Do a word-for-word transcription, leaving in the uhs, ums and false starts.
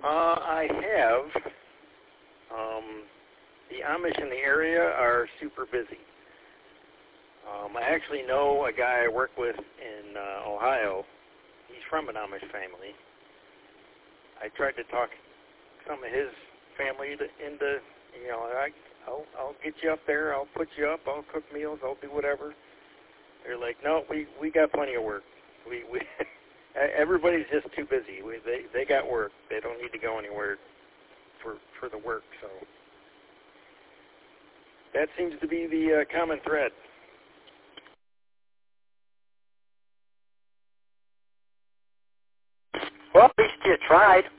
Uh, I have. Um, the Amish in the area are super busy. Um, I actually know a guy I work with in uh, Ohio. He's from an Amish family. I tried to talk some of his family to, into, you know, I, I'll, I'll get you up there. I'll put you up. I'll cook meals. I'll do whatever. They're like, no, we, we got plenty of work. We we everybody's just too busy. We, they they got work. They don't need to go anywhere for for the work. So that seems to be the uh, common thread. Well, at least you tried.